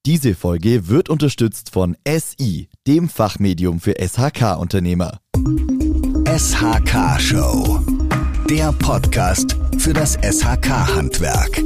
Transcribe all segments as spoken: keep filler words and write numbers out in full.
Diese Folge wird unterstützt von S I, dem Fachmedium für S H K-Unternehmer. S H K-Show, der Podcast für das S H K-Handwerk.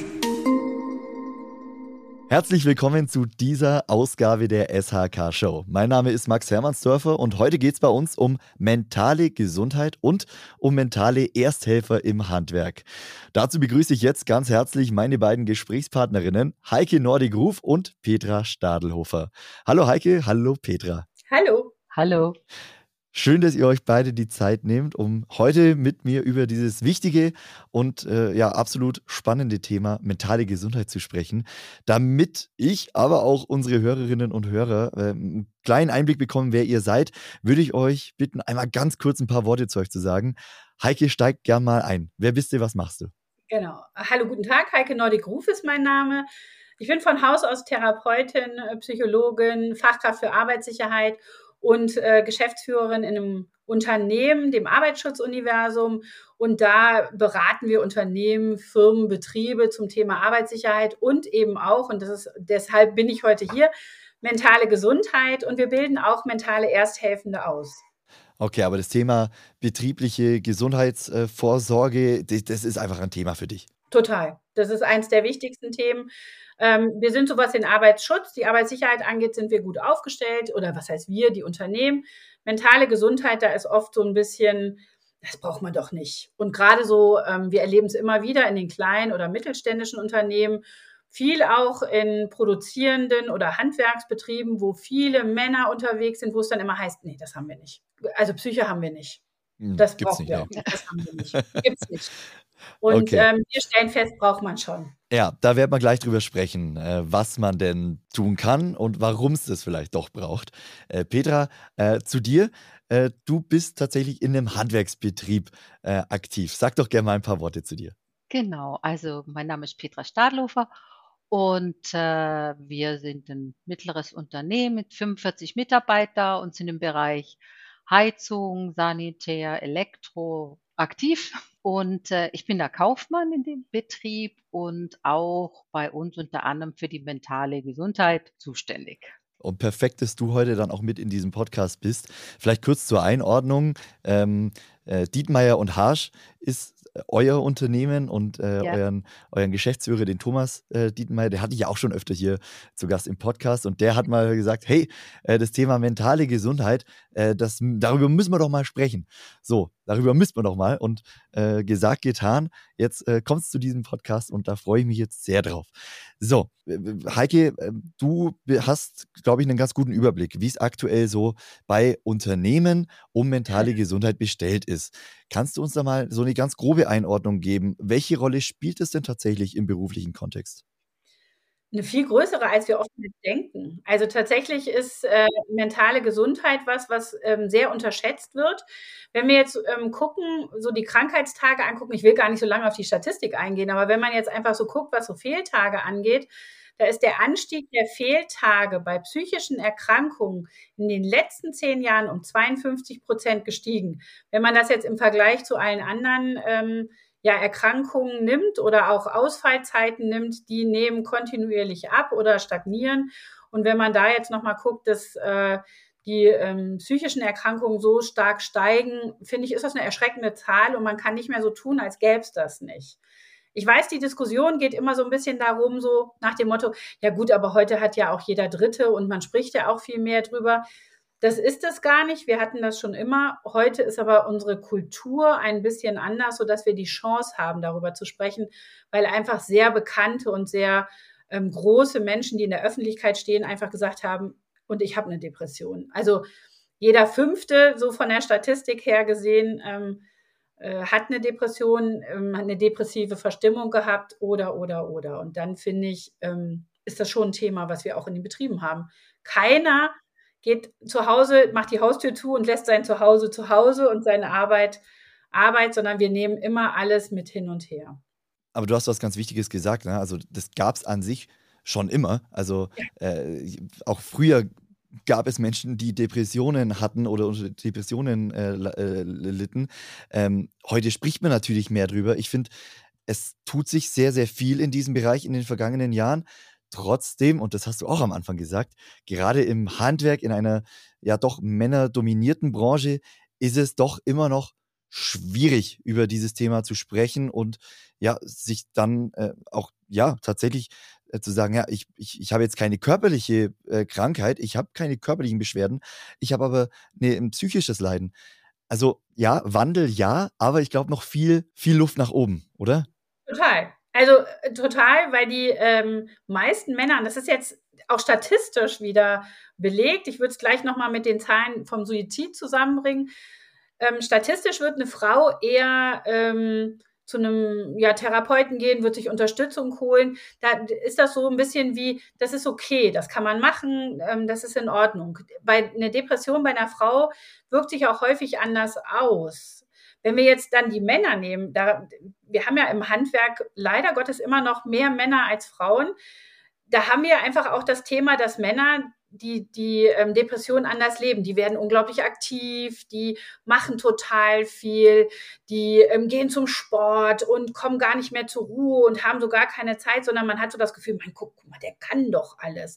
Herzlich willkommen zu dieser Ausgabe der S H K-Show. Mein Name ist Max Hermannsdörfer und heute geht es bei uns um mentale Gesundheit und um mentale Ersthelfer im Handwerk. Dazu begrüße ich jetzt ganz herzlich meine beiden Gesprächspartnerinnen Heike Nordig-Ruf und Petra Stadelhofer. Hallo Heike, hallo Petra. Hallo. Hallo. Schön, dass ihr euch beide die Zeit nehmt, um heute mit mir über dieses wichtige und äh, ja absolut spannende Thema mentale Gesundheit zu sprechen. Damit ich, aber auch unsere Hörerinnen und Hörer äh, einen kleinen Einblick bekommen, wer ihr seid, würde ich euch bitten, einmal ganz kurz ein paar Worte zu euch zu sagen. Heike, steig gern mal ein. Wer bist du, was machst du? Genau. Hallo, guten Tag. Heike Nordig-Ruf ist mein Name. Ich bin von Haus aus Therapeutin, Psychologin, Fachkraft für Arbeitssicherheit und äh, Geschäftsführerin in einem Unternehmen, dem Arbeitsschutzuniversum. Und da beraten wir Unternehmen, Firmen, Betriebe zum Thema Arbeitssicherheit und eben auch, und das ist, deshalb bin ich heute hier, mentale Gesundheit. Und wir bilden auch mentale Ersthelfende aus. Okay, aber das Thema betriebliche Gesundheitsvorsorge, das, das ist einfach ein Thema für dich. Total. Das ist eins der wichtigsten Themen. Ähm, wir sind so, was den Arbeitsschutz, die Arbeitssicherheit angeht, sind wir gut aufgestellt. Oder was heißt wir, die Unternehmen. Mentale Gesundheit, da ist oft so ein bisschen, das braucht man doch nicht. Und gerade so, ähm, wir erleben es immer wieder in den kleinen oder mittelständischen Unternehmen, viel auch in produzierenden oder Handwerksbetrieben, wo viele Männer unterwegs sind, wo es dann immer heißt, nee, das haben wir nicht. Also Psyche haben wir nicht. Das Gibt's brauchen nicht, wir ja. auch nicht. Das haben wir nicht. Gibt's nicht. Und Okay. ähm, wir stellen fest, braucht man schon. Ja, da werden wir gleich drüber sprechen, äh, was man denn tun kann und warum es das vielleicht doch braucht. Äh, Petra, äh, zu dir. Äh, du bist tatsächlich in einem Handwerksbetrieb äh, aktiv. Sag doch gerne mal ein paar Worte zu dir. Genau, also mein Name ist Petra Stadelhofer und äh, wir sind ein mittleres Unternehmen mit fünfundvierzig Mitarbeitern und sind im Bereich Heizung, Sanitär, Elektro aktiv. Und äh, ich bin der Kaufmann in dem Betrieb und auch bei uns unter anderem für die mentale Gesundheit zuständig. Und perfekt, dass du heute dann auch mit in diesem Podcast bist. Vielleicht kurz zur Einordnung. Ähm, äh, Dietmeier und Harsch ist äh, euer Unternehmen und äh, Ja. euren, euren Geschäftsführer, den Thomas äh, Dietmeier, der hatte ich ja auch schon öfter hier zu Gast im Podcast und der hat mal gesagt, hey, äh, das Thema mentale Gesundheit, äh, das, darüber müssen wir doch mal sprechen. So, darüber müssen wir doch mal und äh, gesagt, getan. Jetzt äh, kommst du zu diesem Podcast und da freue ich mich jetzt sehr drauf. So, äh, Heike, äh, du hast, glaube ich, einen ganz guten Überblick, wie es aktuell so bei Unternehmen um mentale Gesundheit bestellt ist. Kannst du uns da mal so eine ganz grobe Einordnung geben? Welche Rolle spielt es denn tatsächlich im beruflichen Kontext? Eine viel größere, als wir oft denken. Also tatsächlich ist äh, mentale Gesundheit was, was ähm, sehr unterschätzt wird. Wenn wir jetzt ähm, gucken, so die Krankheitstage angucken, ich will gar nicht so lange auf die Statistik eingehen, aber wenn man jetzt einfach so guckt, was so Fehltage angeht, da ist der Anstieg der Fehltage bei psychischen Erkrankungen in den letzten zehn Jahren um zweiundfünfzig Prozent gestiegen. Wenn man das jetzt im Vergleich zu allen anderen ähm, ja, Erkrankungen nimmt oder auch Ausfallzeiten nimmt, die nehmen kontinuierlich ab oder stagnieren. Und wenn man da jetzt nochmal guckt, dass äh, die ähm, psychischen Erkrankungen so stark steigen, finde ich, ist das eine erschreckende Zahl und man kann nicht mehr so tun, als gäbe es das nicht. Ich weiß, die Diskussion geht immer so ein bisschen darum, so nach dem Motto, ja gut, aber heute hat ja auch jeder Dritte und man spricht ja auch viel mehr drüber. Das ist es gar nicht. Wir hatten das schon immer. Heute ist aber unsere Kultur ein bisschen anders, sodass wir die Chance haben, darüber zu sprechen, weil einfach sehr bekannte und sehr ähm, große Menschen, die in der Öffentlichkeit stehen, einfach gesagt haben, und ich habe eine Depression. Also jeder Fünfte, so von der Statistik her gesehen, ähm, äh, hat eine Depression, ähm, hat eine depressive Verstimmung gehabt oder, oder, oder. Und dann finde ich, ähm, ist das schon ein Thema, was wir auch in den Betrieben haben. Keiner geht zu Hause, macht die Haustür zu und lässt sein Zuhause zu Hause und seine Arbeit Arbeit, sondern wir nehmen immer alles mit hin und her. Aber du hast was ganz Wichtiges gesagt, ne? Also das gab es an sich schon immer. Also äh, auch früher gab es Menschen, die Depressionen hatten oder unter Depressionen äh, äh, litten. Ähm, heute spricht man natürlich mehr drüber. Ich finde, es tut sich sehr, sehr viel in diesem Bereich in den vergangenen Jahren. trotzdem, und das hast du auch am Anfang gesagt, gerade im Handwerk, in einer ja doch männerdominierten Branche, ist es doch immer noch schwierig, über dieses Thema zu sprechen und ja, sich dann äh, auch ja tatsächlich äh, zu sagen, ja, ich, ich, ich habe jetzt keine körperliche äh, Krankheit, ich habe keine körperlichen Beschwerden, ich habe aber ne, ein psychisches Leiden. Also ja, Wandel ja, aber ich glaube noch viel, viel Luft nach oben, oder? Total. Also äh, total, weil die ähm, meisten Männer, und das ist jetzt auch statistisch wieder belegt, ich würde es gleich nochmal mit den Zahlen vom Suizid zusammenbringen. Ähm, statistisch wird eine Frau eher ähm, zu einem ja, Therapeuten gehen, wird sich Unterstützung holen. Da ist das so ein bisschen wie, das ist okay, das kann man machen, ähm, das ist in Ordnung. Bei einer Depression bei einer Frau wirkt sich auch häufig anders aus. Wenn wir jetzt dann die Männer nehmen, da, wir haben ja im Handwerk leider Gottes immer noch mehr Männer als Frauen. Da haben wir einfach auch das Thema, dass Männer die, die ähm, Depression anders leben. Die werden unglaublich aktiv, die machen total viel, die ähm, gehen zum Sport und kommen gar nicht mehr zur Ruhe und haben so gar keine Zeit, sondern man hat so das Gefühl, man guck, guck mal, der kann doch alles.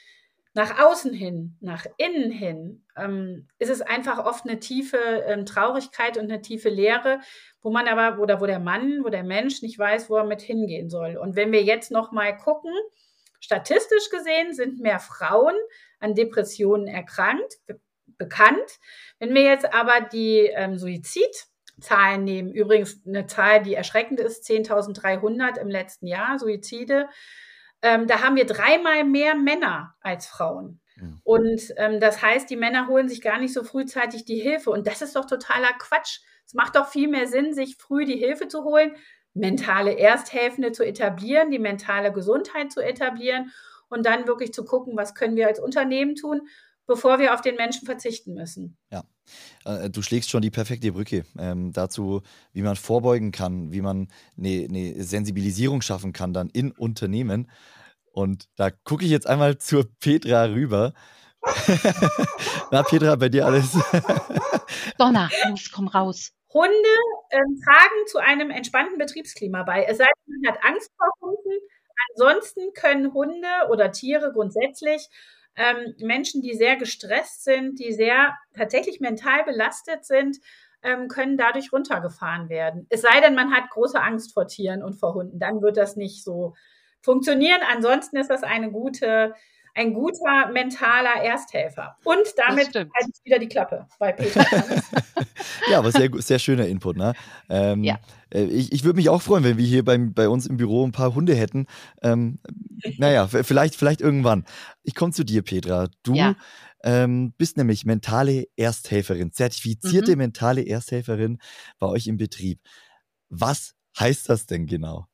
Nach außen hin, nach innen hin, ähm, ist es einfach oft eine tiefe ähm, Traurigkeit und eine tiefe Leere, wo man aber, oder wo der Mann, wo der Mensch nicht weiß, wo er mit hingehen soll. Und wenn wir jetzt noch mal gucken, statistisch gesehen sind mehr Frauen an Depressionen erkrankt, be- bekannt. Wenn wir jetzt aber die ähm, Suizidzahlen nehmen, übrigens eine Zahl, die erschreckend ist, zehntausenddreihundert im letzten Jahr, Suizide, ähm, da haben wir dreimal mehr Männer als Frauen. Mhm. Und ähm, das heißt, die Männer holen sich gar nicht so frühzeitig die Hilfe. Und das ist doch totaler Quatsch. Es macht doch viel mehr Sinn, sich früh die Hilfe zu holen, mentale Ersthelfende zu etablieren, die mentale Gesundheit zu etablieren und dann wirklich zu gucken, was können wir als Unternehmen tun, bevor wir auf den Menschen verzichten müssen. Ja, äh, du schlägst schon die perfekte Brücke ähm, dazu, wie man vorbeugen kann, wie man eine, eine Sensibilisierung schaffen kann dann in Unternehmen. Und da gucke ich jetzt einmal zur Petra rüber. Na, Petra, bei dir alles? Donna, los, komm raus. Hunde ähm, tragen zu einem entspannten Betriebsklima bei. Es sei denn, man hat Angst vor Hunden. Ansonsten können Hunde oder Tiere grundsätzlich ähm, Menschen, die sehr gestresst sind, die sehr tatsächlich mental belastet sind, ähm, können dadurch runtergefahren werden. Es sei denn, man hat große Angst vor Tieren und vor Hunden. Dann wird das nicht so funktionieren. Ansonsten ist das eine gute, ein guter mentaler Ersthelfer. Und damit halte ich wieder die Klappe bei Petra. Ja, aber sehr, sehr schöner Input. Ne? Ähm, Ja. äh, Ich, ich würde mich auch freuen, wenn wir hier beim, bei uns im Büro ein paar Hunde hätten. Ähm, naja, v- vielleicht, vielleicht irgendwann. Ich komme zu dir, Petra. Du Ja. ähm, bist nämlich mentale Ersthelferin, zertifizierte Mhm. mentale Ersthelferin bei euch im Betrieb. Was heißt das denn genau?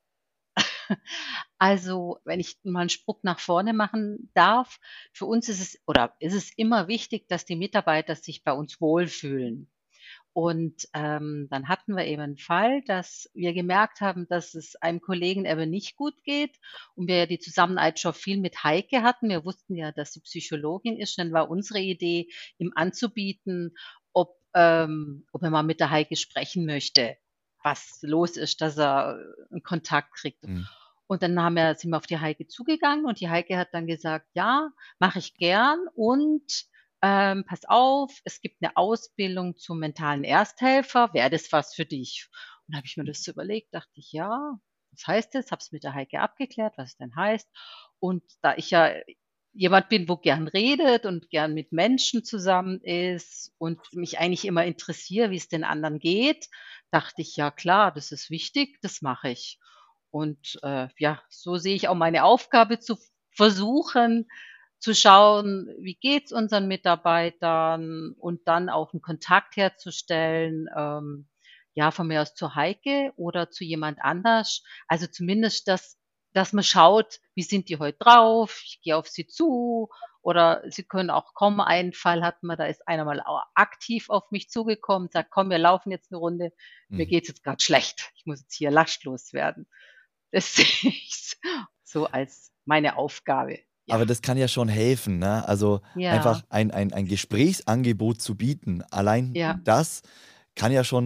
Also, wenn ich mal einen Sprung nach vorne machen darf, für uns ist es oder ist es immer wichtig, dass die Mitarbeiter sich bei uns wohlfühlen. Und, ähm, dann hatten wir eben einen Fall, dass wir gemerkt haben, dass es einem Kollegen eben nicht gut geht und wir ja die Zusammenarbeit schon viel mit Heike hatten. Wir wussten ja, dass sie Psychologin ist. Dann war unsere Idee, ihm anzubieten, ob ähm, ob er mal mit der Heike sprechen möchte, was los ist, dass er äh, 'n Kontakt kriegt. Mhm. Und dann haben wir sind wir auf die Heike zugegangen und die Heike hat dann gesagt: „Ja, mache ich gern und, ähm, pass auf, es gibt eine Ausbildung zum mentalen Ersthelfer. Wäre das was für dich?“ Und da habe ich mir das so überlegt, dachte ich: „Ja, was heißt das?“ Habe es mit der Heike abgeklärt, was es denn heißt. Und da ich ja jemand bin, wo gern redet und gern mit Menschen zusammen ist und mich eigentlich immer interessiere, wie es den anderen geht, dachte ich: „Ja klar, das ist wichtig, das mache ich.“ Und, äh, ja, so sehe ich auch meine Aufgabe zu versuchen, zu schauen, wie geht's unseren Mitarbeitern und dann auch 'n Kontakt herzustellen, ähm, ja, von mir aus zur Heike oder zu jemand anders. Also, zumindest, dass dass man schaut, wie sind die heute drauf? Ich gehe auf sie zu oder sie können auch kommen. Einen Fall hatten wir, da ist einer mal au aktiv auf mich zugekommen, sagt: „Komm, wir laufen jetzt 'ne Runde. Mir Mhm. geht's jetzt grad schlecht. Ich muss jetzt hier lastlos werden.“ Das sehe ich so als meine Aufgabe. Ja. Aber das kann ja schon helfen, ne? Also einfach Ja, ein, ein, ein Gesprächsangebot zu bieten. Allein ja, das kann ja schon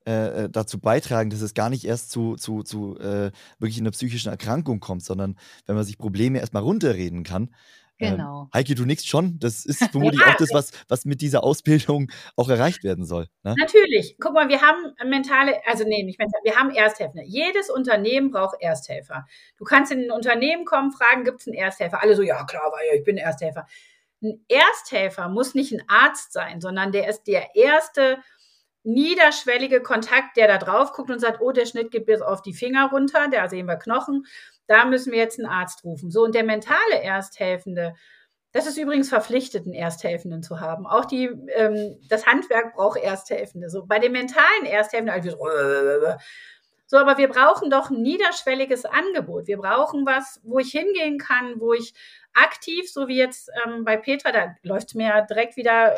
äh, dazu beitragen, dass es gar nicht erst zu, zu, zu äh, wirklich einer psychischen Erkrankung kommt, sondern wenn man sich Probleme erstmal runterreden kann. Ähm, Genau. Heike, du nickst schon. Das ist vermutlich Ja, auch das, was, was mit dieser Ausbildung auch erreicht werden soll. Ne? natürlich. Guck mal, wir haben mentale, also nee, nicht mental, wir haben Ersthelfer. Jedes Unternehmen braucht Ersthelfer. Du kannst in ein Unternehmen kommen, fragen, gibt es einen Ersthelfer? Alle so, ja klar, weil ich bin Ersthelfer. Ein Ersthelfer muss nicht ein Arzt sein, sondern der ist der erste niederschwellige Kontakt, der da drauf guckt und sagt, oh, der Schnitt geht bis auf die Finger runter, da sehen wir Knochen, da müssen wir jetzt einen Arzt rufen. So, und der mentale Ersthelfende, das ist übrigens verpflichtet, einen Ersthelfenden zu haben. Auch die, ähm, das Handwerk braucht Ersthelfende. So, bei den mentalen Ersthelfenden, also so, so, aber wir brauchen doch ein niederschwelliges Angebot. Wir brauchen was, wo ich hingehen kann, wo ich aktiv, so wie jetzt ähm, bei Petra, da läuft mir ja direkt wieder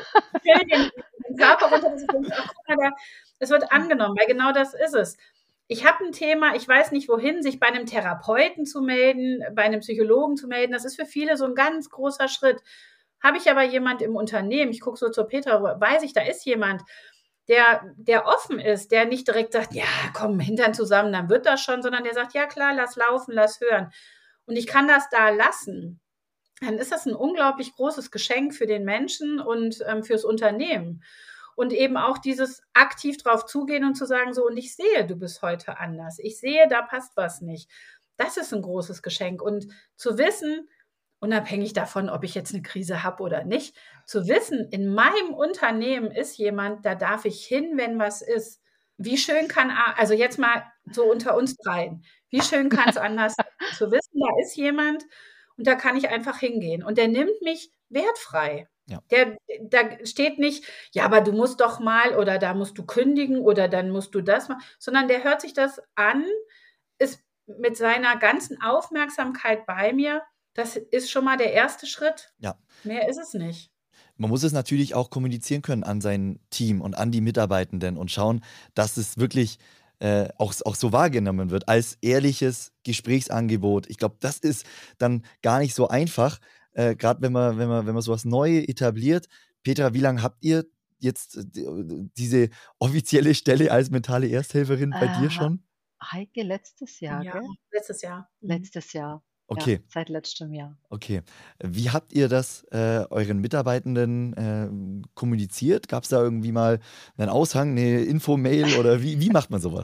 den, den Körper runter, dass ich denke, ach, guck mal, es wird angenommen, weil genau das ist es. Ich habe ein Thema, ich weiß nicht wohin, sich bei einem Therapeuten zu melden, bei einem Psychologen zu melden, das ist für viele so ein ganz großer Schritt. Habe ich aber jemand im Unternehmen, ich gucke so zur Petra, weiß ich, da ist jemand, der, der offen ist, der nicht direkt sagt, ja, komm, Hintern zusammen, dann wird das schon, sondern der sagt, ja klar, lass laufen, lass hören. Und ich kann das da lassen. Dann ist das ein unglaublich großes Geschenk für den Menschen und ähm, fürs Unternehmen. Und eben auch dieses aktiv drauf zugehen und zu sagen, so, und ich sehe, du bist heute anders. Ich sehe, da passt was nicht. Das ist ein großes Geschenk. Und zu wissen, unabhängig davon, ob ich jetzt eine Krise habe oder nicht, zu wissen, in meinem Unternehmen ist jemand, da darf ich hin, wenn was ist. Wie schön kann, also jetzt mal so unter uns dreien, wie schön kann es anders sein? Zu wissen, da ist jemand und da kann ich einfach hingehen. Und der nimmt mich wertfrei. Ja. Der, da steht nicht, ja, aber du musst doch mal oder da musst du kündigen oder dann musst du das machen, sondern der hört sich das an, ist mit seiner ganzen Aufmerksamkeit bei mir. Das ist schon mal der erste Schritt. Ja. Mehr ist es nicht. Man muss es natürlich auch kommunizieren können an sein Team und an die Mitarbeitenden und schauen, dass es wirklich äh, auch, auch so wahrgenommen wird als ehrliches Gesprächsangebot. Ich glaube, das ist dann gar nicht so einfach, äh, gerade wenn man, wenn man, wenn man sowas neu etabliert. Petra, wie lange habt ihr jetzt diese offizielle Stelle als mentale Ersthelferin bei Äh, dir schon? Heike, letztes Jahr, Ja, gell? letztes Jahr. Mhm. Letztes Jahr. Okay. Ja, seit letztem Jahr. Okay. Wie habt ihr das äh, euren Mitarbeitenden äh, kommuniziert? Gab es da irgendwie mal einen Aushang, eine Infomail oder wie, wie macht man sowas?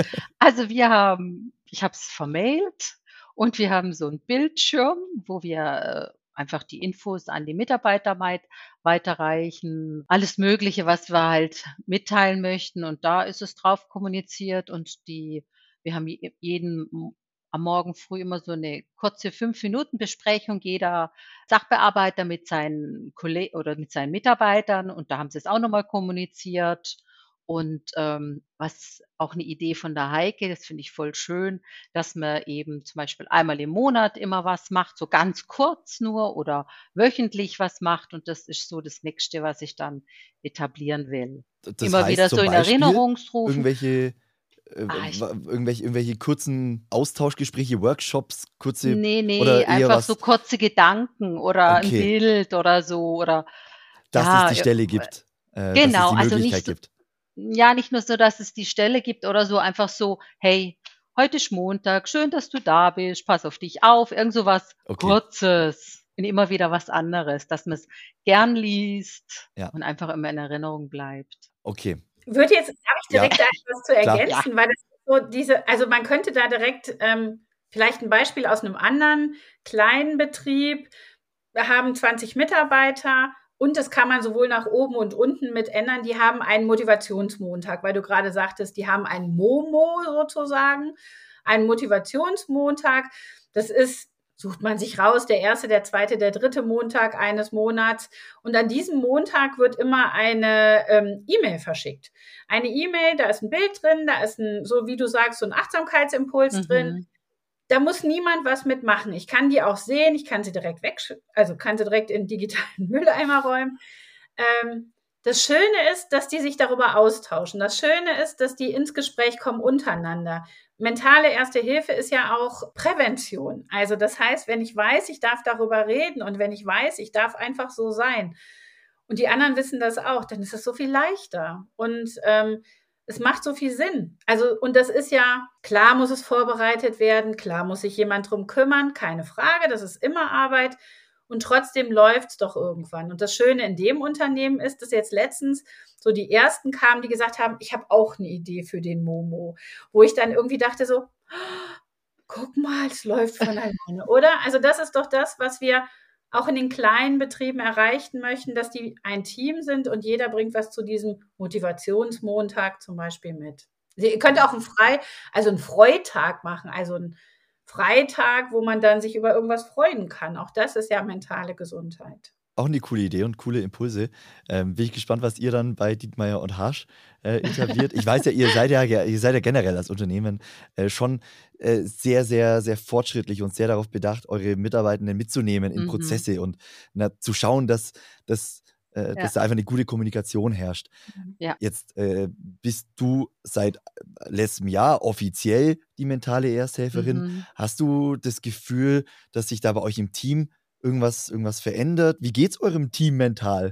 Also wir haben, ich habe es vermailt und wir haben so einen Bildschirm, wo wir äh, einfach die Infos an die Mitarbeiter weit, weiterreichen, alles Mögliche, was wir halt mitteilen möchten. Und da ist es drauf kommuniziert und die, wir haben je- jeden am Morgen früh immer so eine kurze fünf-Minuten-Besprechung, jeder Sachbearbeiter mit seinen Kollegen oder mit seinen Mitarbeitern, und da haben sie es auch nochmal kommuniziert. Und ähm, was auch eine Idee von der Heike, das finde ich voll schön, dass man eben zum Beispiel einmal im Monat immer was macht, so ganz kurz nur oder wöchentlich was macht. Und das ist so das Nächste, was ich dann etablieren will. Das Immer heißt wieder zum so in Beispiel Erinnerungsrufen. irgendwelche, äh, Ah, ich, wa- irgendwelche, irgendwelche kurzen Austauschgespräche, Workshops, kurze nee, nee, oder eher einfach so was, kurze Gedanken oder ein okay, Bild oder so oder dass es ja, die äh, Stelle gibt, äh, dass es genau, die also Möglichkeit nicht so, gibt. ja, nicht nur so, dass es die Stelle gibt oder so, einfach so, hey, heute ist Montag, schön, dass du da bist, pass auf dich auf, irgend so was Okay, Kurzes und immer wieder was anderes, dass man es gern liest ja, und einfach immer in Erinnerung bleibt. okay, Würde jetzt, habe ich ja, direkt da etwas zu klar, Ja, ergänzen, weil das ist so diese, also man könnte da direkt ähm, vielleicht ein Beispiel aus einem anderen kleinen Betrieb. Wir haben zwanzig Mitarbeiter und das kann man sowohl nach oben und unten mit ändern. Die haben einen Motivationsmontag, weil du gerade sagtest, die haben einen Momo sozusagen, einen Motivationsmontag. Das ist, sucht man sich raus, der erste, der zweite, der dritte Montag eines Monats. Und an diesem Montag wird immer eine ähm, E-Mail verschickt. Eine E-Mail, da ist ein Bild drin, da ist ein, so wie du sagst, so ein Achtsamkeitsimpuls drin. mhm. Da muss niemand was mitmachen. Ich kann die auch sehen, ich kann sie direkt weg, also kann sie direkt in den digitalen Mülleimer räumen. Ähm, das Schöne ist, dass die sich darüber austauschen. Das Schöne ist, dass die ins Gespräch kommen untereinander. Mentale Erste Hilfe ist ja auch Prävention. Also das heißt, wenn ich weiß, ich darf darüber reden und wenn ich weiß, ich darf einfach so sein und die anderen wissen das auch, dann ist es so viel leichter. Und ähm, es macht so viel Sinn. Also, und das ist ja, klar muss es vorbereitet werden, klar muss sich jemand drum kümmern, keine Frage, das ist immer Arbeit. Und trotzdem läuft es doch irgendwann. Und das Schöne in dem Unternehmen ist, dass jetzt letztens so die Ersten kamen, die gesagt haben, ich habe auch eine Idee für den Momo. Wo ich dann irgendwie dachte so, guck mal, es läuft von alleine, oder? Also das ist doch das, was wir auch in den kleinen Betrieben erreichen möchten, dass die ein Team sind und jeder bringt was zu diesem Motivationsmontag zum Beispiel mit. Ihr könnt auch einen Frei, also einen Freitag machen, also einen Freitag, wo man dann sich über irgendwas freuen kann. Auch das ist ja mentale Gesundheit. Auch eine coole Idee und coole Impulse. Ähm, bin ich gespannt, was ihr dann bei Dietmeier und Harsch äh, etabliert. Ich weiß ja, ihr seid ja, ihr seid ja generell als Unternehmen äh, schon äh, sehr, sehr, sehr fortschrittlich und sehr darauf bedacht, eure Mitarbeitenden mitzunehmen in Mhm. Prozesse und na, zu schauen, dass, dass, äh, Ja. dass da einfach eine gute Kommunikation herrscht. Ja. Jetzt äh, bist du seit letztem Jahr offiziell die mentale Ersthelferin. Mhm. Hast du das Gefühl, dass sich da bei euch im Team irgendwas, irgendwas verändert? Wie geht's eurem Team mental?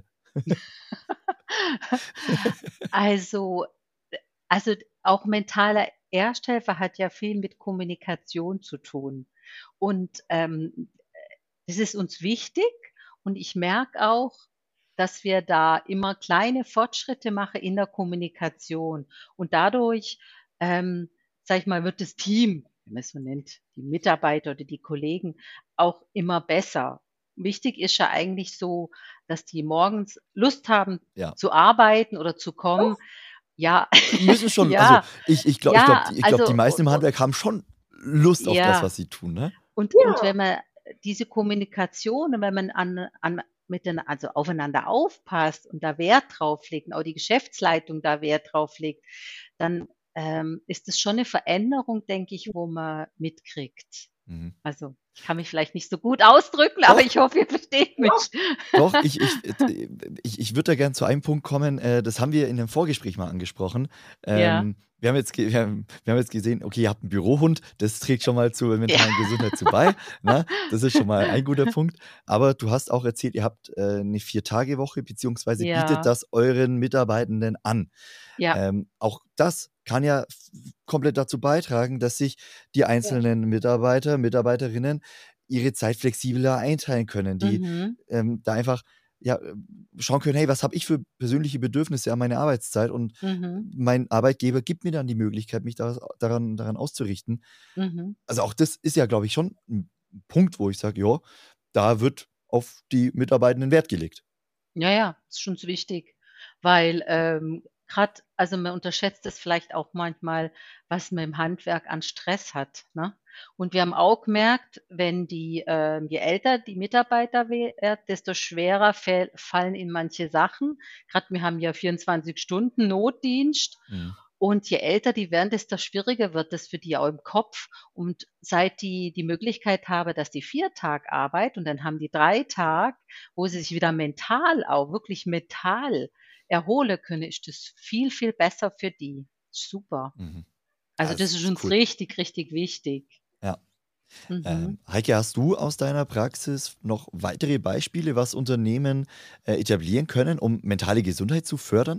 Also, äh, also auch mentaler Ersthelfer hat ja viel mit Kommunikation zu tun. Und ähm, das ist uns wichtig. Und ich merke auch, dass wir da immer kleine Fortschritte machen in der Kommunikation. Und dadurch, ähm, sag ich mal, wird das Team, wenn man es so nennt, die Mitarbeiter oder die Kollegen, auch immer besser. Wichtig ist ja eigentlich so, dass die morgens Lust haben Ja. zu arbeiten oder zu kommen. Ja, Die müssen schon, ja, also ich, ich glaube, ich ja, glaub, ich glaub, die also meisten im o- o- Handwerk haben schon Lust auf das, ja. was sie tun, ne? Und, Ja. und wenn man diese Kommunikation, und wenn man an, an mit den, also aufeinander aufpasst und da Wert drauf legt, und auch die Geschäftsleitung da Wert drauf legt, dann ähm, ist es schon eine Veränderung, denke ich, wo man mitkriegt. Mhm. Also ich kann mich vielleicht nicht so gut ausdrücken, aber Doch. ich hoffe, ihr versteht mich. Doch, ich, ich, äh, ich, ich würde da gerne zu einem Punkt kommen, äh, das haben wir in dem Vorgespräch mal angesprochen. Ja. Ähm, wir, haben jetzt ge- wir, haben, wir haben jetzt gesehen, okay, ihr habt einen Bürohund, das trägt schon mal zur mentalen Gesundheit zu bei. Ne? Das ist schon mal ein guter Punkt. Aber du hast auch erzählt, ihr habt äh, eine Vier-Tage-Woche, beziehungsweise Ja. bietet das euren Mitarbeitenden an. Ja. Ähm, auch das kann ja f- komplett dazu beitragen, dass sich die einzelnen Mitarbeiter, Mitarbeiterinnen ihre Zeit flexibler einteilen können, die Mhm. ähm, da einfach ja, schauen können, hey, was habe ich für persönliche Bedürfnisse an meine Arbeitszeit und Mhm. mein Arbeitgeber gibt mir dann die Möglichkeit, mich da, daran, daran auszurichten. Mhm. Also auch das ist ja, glaube ich, schon ein Punkt, wo ich sage, ja, da wird auf die Mitarbeitenden Wert gelegt. Ja, ja, ist schon so wichtig, weil ähm, gerade, also man unterschätzt es vielleicht auch manchmal, was man im Handwerk an Stress hat, ne? Und wir haben auch gemerkt, wenn die, ähm, je älter die Mitarbeiter werden, desto schwerer fäll, fallen ihnen manche Sachen. Gerade wir haben ja vierundzwanzig Stunden Notdienst. Mhm. Und je älter die werden, desto schwieriger wird es für die auch im Kopf. Und seit die die Möglichkeit haben, dass die vier Tag Arbeit und dann haben die drei Tag, wo sie sich wieder mental auch wirklich mental erholen können, ist das viel, viel besser für die. Super. Mhm. Also Ja, das das ist ist uns cool. richtig, richtig wichtig. Ja. Mhm. Ähm, Heike, hast du aus deiner Praxis noch weitere Beispiele, was Unternehmen äh, etablieren können, um mentale Gesundheit zu fördern?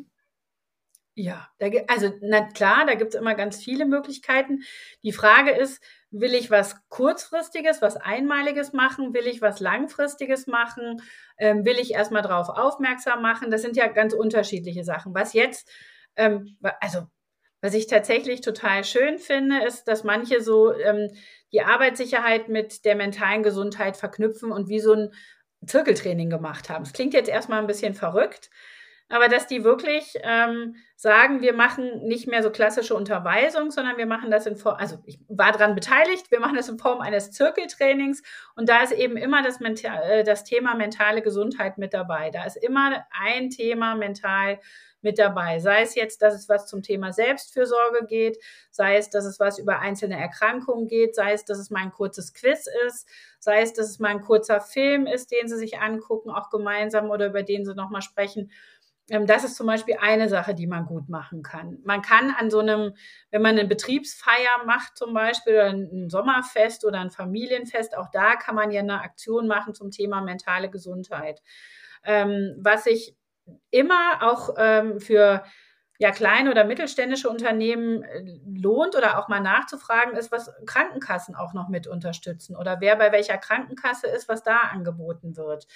Ja, da, gi- also na klar, da gibt es immer ganz viele Möglichkeiten. Die Frage ist, will ich was Kurzfristiges, was Einmaliges machen? Will ich was Langfristiges machen? Ähm, will ich erstmal darauf aufmerksam machen? Das sind ja ganz unterschiedliche Sachen. Was jetzt, ähm, wa- also was ich tatsächlich total schön finde, ist, dass manche so ähm, die Arbeitssicherheit mit der mentalen Gesundheit verknüpfen und wie so ein Zirkeltraining gemacht haben. Es klingt jetzt erstmal ein bisschen verrückt, aber dass die wirklich ähm, sagen, wir machen nicht mehr so klassische Unterweisung, sondern wir machen das in Form, also ich war daran beteiligt, wir machen das in Form eines Zirkeltrainings und da ist eben immer das, Menta- äh, das Thema mentale Gesundheit mit dabei. Da ist immer ein Thema mental mit dabei. Sei es jetzt, dass es was zum Thema Selbstfürsorge geht, sei es, dass es was über einzelne Erkrankungen geht, sei es, dass es mal ein kurzes Quiz ist, sei es, dass es mal ein kurzer Film ist, den sie sich angucken, auch gemeinsam oder über den sie nochmal sprechen. Ähm, Das ist zum Beispiel eine Sache, die man gut machen kann. Man kann an so einem, wenn man eine Betriebsfeier macht zum Beispiel oder ein Sommerfest oder ein Familienfest, auch da kann man ja eine Aktion machen zum Thema mentale Gesundheit. Ähm, was ich immer auch ähm, für ja, kleine oder mittelständische Unternehmen äh, lohnt oder auch mal nachzufragen ist, was Krankenkassen auch noch mit unterstützen oder wer bei welcher Krankenkasse ist, was da angeboten wird.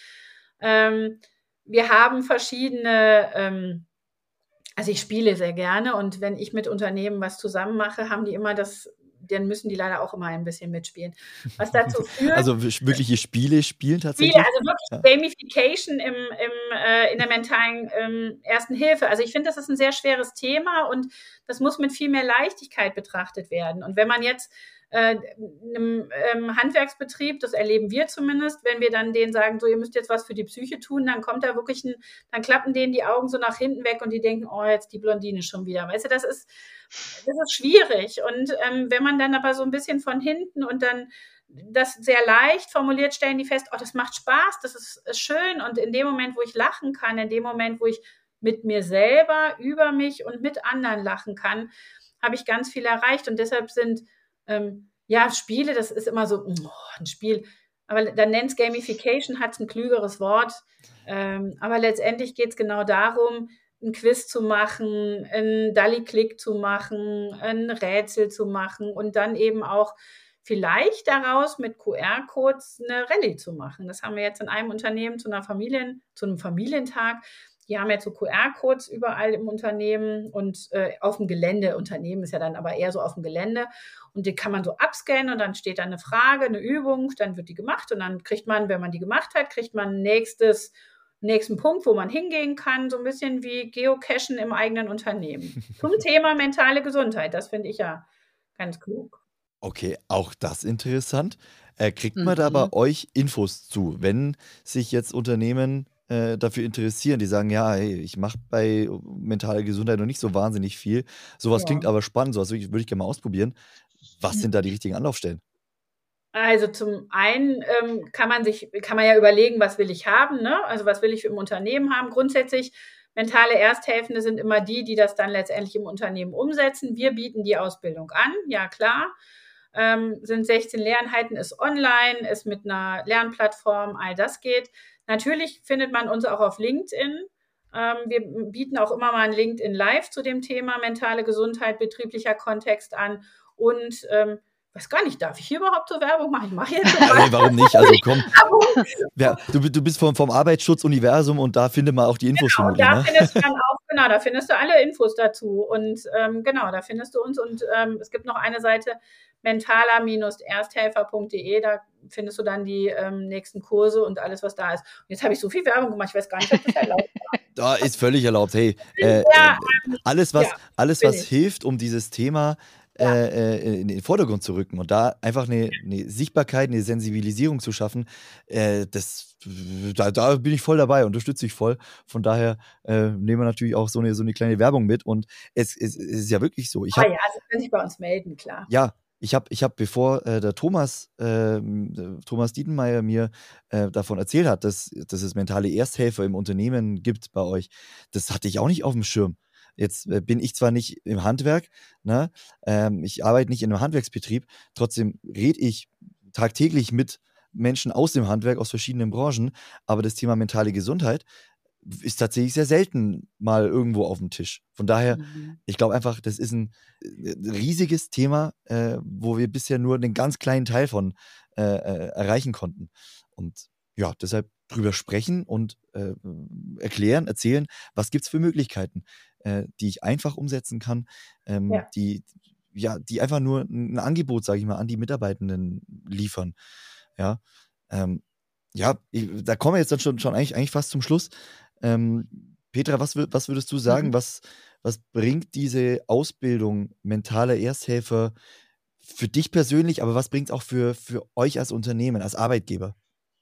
Ähm, wir haben verschiedene, ähm, also ich spiele sehr gerne und wenn ich mit Unternehmen was zusammen mache, haben die immer das, dann müssen die leider auch immer ein bisschen mitspielen. Was dazu führt, Also w- wirkliche Spiele spielen Spiele, tatsächlich? also wirklich Ja. Gamification im, im, äh, in der mentalen ähm, Ersten Hilfe. Also ich finde, das ist ein sehr schweres Thema und das muss mit viel mehr Leichtigkeit betrachtet werden. Und wenn man jetzt äh, einem ähm, Handwerksbetrieb, das erleben wir zumindest, wenn wir dann denen sagen, so, ihr müsst jetzt was für die Psyche tun, dann kommt da wirklich ein, dann klappen denen die Augen so nach hinten weg und die denken, oh, jetzt die Blondine schon wieder. Weißt du, das ist, das ist schwierig. Und ähm, wenn man dann aber so ein bisschen von hinten und dann das sehr leicht formuliert, stellen die fest, oh, das macht Spaß, das ist, ist schön. Und in dem Moment, wo ich lachen kann, in dem Moment, wo ich mit mir selber, über mich und mit anderen lachen kann, habe ich ganz viel erreicht. Und deshalb sind, ähm, ja, Spiele, das ist immer so, oh, ein Spiel, aber dann nennt es Gamification, hat es ein klügeres Wort. Ähm, aber letztendlich geht es genau darum, ein Quiz zu machen, ein Dalli-Klick zu machen, ein Rätsel zu machen und dann eben auch vielleicht daraus mit Q R-Codes eine Rallye zu machen. Das haben wir jetzt in einem Unternehmen zu einer Familien, zu einem Familientag. Die haben jetzt so Q R-Codes überall im Unternehmen und äh, auf dem Gelände. Unternehmen ist ja dann aber eher so auf dem Gelände. Und die kann man so abscannen und dann steht da eine Frage, eine Übung, dann wird die gemacht und dann kriegt man, wenn man die gemacht hat, kriegt man ein nächstes nächsten Punkt, wo man hingehen kann, so ein bisschen wie Geocachen im eigenen Unternehmen. Zum Thema mentale Gesundheit, das finde ich ja ganz klug. Okay, auch das interessant. Äh, kriegt man da bei Mhm. euch Infos zu, wenn sich jetzt Unternehmen äh, dafür interessieren, die sagen, ja, hey, ich mache bei mentaler Gesundheit noch nicht so wahnsinnig viel. Sowas Ja. klingt aber spannend, sowas würde ich, würde ich gerne mal ausprobieren. Was sind da die richtigen Anlaufstellen? Also zum einen ähm, kann man sich, kann man ja überlegen, was will ich haben, ne? Also was will ich im Unternehmen haben. Grundsätzlich, mentale Ersthelfende sind immer die, die das dann letztendlich im Unternehmen umsetzen. Wir bieten die Ausbildung an, ja klar. Ähm, sind sechzehn Lerneinheiten, ist online, ist mit einer Lernplattform, all das geht. Natürlich findet man uns auch auf LinkedIn. Ähm, wir bieten auch immer mal ein LinkedIn Live zu dem Thema mentale Gesundheit, betrieblicher Kontext an und ähm, weiß gar nicht, darf ich hier überhaupt so Werbung machen? Ich mache jetzt Ja, nee, warum nicht? Also komm, Werbung. wer, du, du bist vom, vom Arbeitsschutzuniversum und da findet man auch die Infos Genau, und vermutlich, da ne? findest du dann auch, genau, da findest du alle Infos dazu. Und ähm, genau, da findest du uns. Und ähm, es gibt noch eine Seite, mentaler Bindestrich ersthelfer punkt de, da findest du dann die ähm, nächsten Kurse und alles, was da ist. Und jetzt habe ich so viel Werbung gemacht, ich weiß gar nicht, ob das erlaubt ist. Da ist völlig erlaubt. Hey, äh, Ja, äh, alles, was, ja, alles, bin was ich. hilft, um dieses Thema Ja. äh, äh, in den Vordergrund zu rücken und da einfach eine, eine Sichtbarkeit, eine Sensibilisierung zu schaffen, äh, das, da, da bin ich voll dabei, unterstütze ich voll. Von daher äh, nehmen wir natürlich auch so eine, so eine kleine Werbung mit und es, es, es ist ja wirklich so. Ich Ah habe ja, sie können sich bei uns melden, klar. ja, ich habe, ich hab, bevor äh, der Thomas, ähm, der Thomas Dietenmeier mir äh, davon erzählt hat, dass, dass es mentale Ersthelfer im Unternehmen gibt bei euch, das hatte ich auch nicht auf dem Schirm. Jetzt äh, bin ich zwar nicht im Handwerk, ne? Ähm, ich arbeite nicht in einem Handwerksbetrieb, trotzdem rede ich tagtäglich mit Menschen aus dem Handwerk, aus verschiedenen Branchen, aber das Thema mentale Gesundheit ist tatsächlich sehr selten mal irgendwo auf dem Tisch. Von daher, Mhm. ich glaube einfach, das ist ein äh, riesiges Thema, äh, wo wir bisher nur einen ganz kleinen Teil von äh, äh, erreichen konnten. Und ja, deshalb drüber sprechen und äh, erklären, erzählen, was gibt es für Möglichkeiten, äh, die ich einfach umsetzen kann, ähm, Ja. die, ja, die einfach nur ein Angebot, sage ich mal, an die Mitarbeitenden liefern. Ja, ähm, ja, ich, da kommen wir jetzt dann schon, schon eigentlich, eigentlich fast zum Schluss. Ähm, Petra, was, wür- was würdest du sagen, Mhm. was, was bringt diese Ausbildung mentaler Ersthelfer für dich persönlich, aber was bringt es auch für, für euch als Unternehmen, als Arbeitgeber?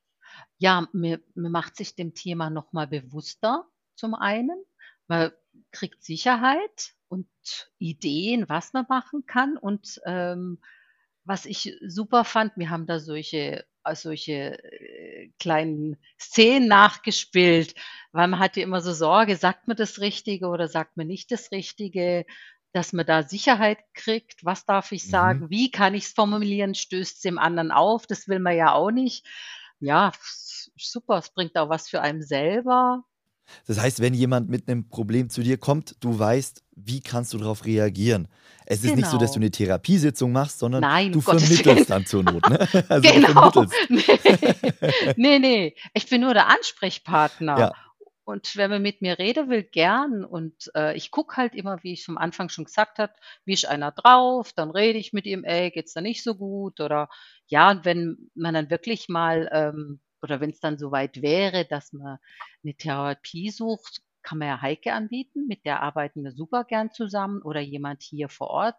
Ja, mir, mir macht sich dem Thema nochmal bewusster zum einen. Man kriegt Sicherheit und Ideen, was man machen kann. Und ähm, was ich super fand, wir haben da solche, äh, solche äh, kleinen Szenen nachgespielt, weil man hatte immer so Sorge, sagt man das Richtige oder sagt man nicht das Richtige, dass man da Sicherheit kriegt, was darf ich Mhm. sagen, wie kann ich es formulieren, stößt es dem anderen auf, das will man ja auch nicht. Ja, s- super, es bringt auch was für einen selber. Das heißt, wenn jemand mit einem Problem zu dir kommt, du weißt, wie kannst du darauf reagieren? Es ist Genau. nicht so, dass du eine Therapiesitzung machst, sondern Nein, du um Gottes vermittelst Willen. dann zur Not. Ne? Also Genau. du vermittelst. Nee. nee, nee. Ich bin nur der Ansprechpartner. Ja. Und wer mit mir reden will, gern. Und äh, ich gucke halt immer, wie ich am Anfang schon gesagt habe, wie ist einer drauf, dann rede ich mit ihm, ey, geht's da nicht so gut? Oder ja, und wenn man dann wirklich mal, ähm, oder wenn es dann soweit wäre, dass man eine Therapie sucht, kann man ja Heike anbieten, mit der arbeiten wir super gern zusammen oder jemand hier vor Ort.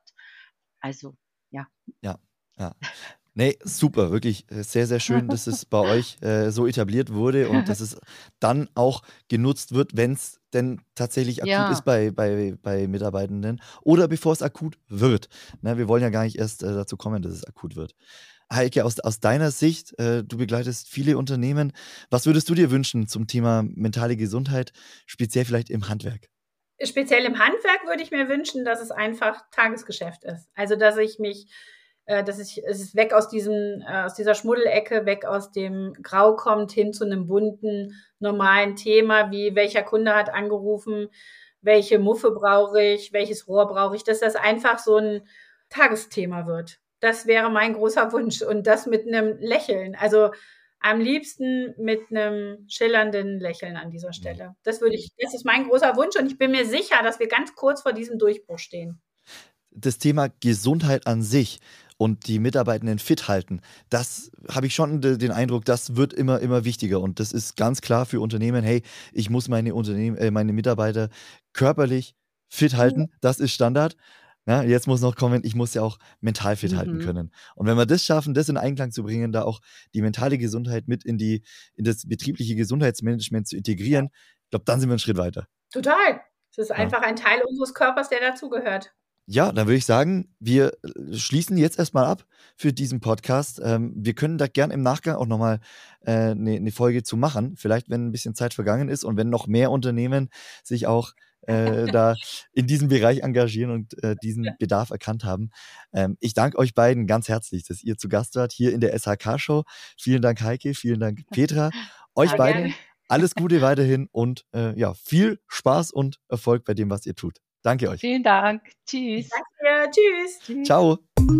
Also, ja. Ja, ja. Nee, super, wirklich äh, sehr, sehr schön, dass es bei euch äh, so etabliert wurde und dass es dann auch genutzt wird, wenn es denn tatsächlich akut Ja. ist bei, bei, bei Mitarbeitenden oder bevor es akut wird. Ne, wir wollen ja gar nicht erst äh, dazu kommen, dass es akut wird. Heike, aus, aus deiner Sicht, äh, du begleitest viele Unternehmen. Was würdest du dir wünschen zum Thema mentale Gesundheit, speziell vielleicht im Handwerk? Speziell im Handwerk würde ich mir wünschen, dass es einfach Tagesgeschäft ist. Also, dass ich mich, äh, dass ich, es ist weg aus diesem, äh, aus dieser Schmuddelecke, weg aus dem Grau kommt, hin zu einem bunten, normalen Thema, wie welcher Kunde hat angerufen, welche Muffe brauche ich, welches Rohr brauche ich, dass das einfach so ein Tagesthema wird. Das wäre mein großer Wunsch und das mit einem Lächeln. Also am liebsten mit einem schillernden Lächeln an dieser Stelle. Das würde ich, das ist mein großer Wunsch und ich bin mir sicher, dass wir ganz kurz vor diesem Durchbruch stehen. Das Thema Gesundheit an sich und die Mitarbeitenden fit halten, das habe ich schon de- den Eindruck, das wird immer, immer wichtiger. Und das ist ganz klar für Unternehmen, hey, ich muss meine, Unternehmen, äh, meine Mitarbeiter körperlich fit halten, das ist Standard. Ja, jetzt muss noch kommen, ich muss ja auch mental fit halten Mhm. können. Und wenn wir das schaffen, das in Einklang zu bringen, da auch die mentale Gesundheit mit in, die, in das betriebliche Gesundheitsmanagement zu integrieren, ich glaube, dann sind wir einen Schritt weiter. Total. Es ist Ja. einfach ein Teil unseres Körpers, der dazugehört. Ja, dann würde ich sagen, wir äh, schließen jetzt erstmal ab für diesen Podcast. Ähm, wir können da gern im Nachgang auch nochmal eine äh, ne, ne Folge zu machen. Vielleicht, wenn ein bisschen Zeit vergangen ist und wenn noch mehr Unternehmen sich auch äh, da in diesem Bereich engagieren und äh, diesen Bedarf erkannt haben. Ähm, ich danke euch beiden ganz herzlich, dass ihr zu Gast wart hier in der S H K-Show. Vielen Dank, Heike, vielen Dank, Petra. Euch Ja, beiden gerne. alles Gute weiterhin und äh, ja, viel Spaß und Erfolg bei dem, was ihr tut. Danke euch. Vielen Dank. Tschüss. Danke, tschüss. Tschüss. Ciao.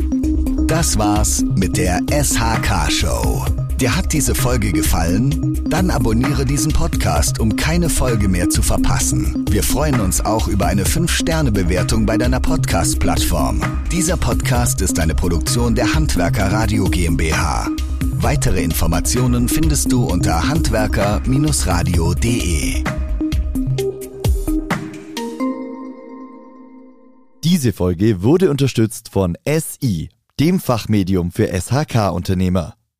Das war's mit der S H K-Show. Dir hat diese Folge gefallen? Dann abonniere diesen Podcast, um keine Folge mehr zu verpassen. Wir freuen uns auch über eine fünf Sterne Bewertung bei deiner Podcast-Plattform. Dieser Podcast ist eine Produktion der Handwerker Radio GmbH. Weitere Informationen findest du unter handwerker radio punkt de. Diese Folge wurde unterstützt von S I, dem Fachmedium für S H K-Unternehmer.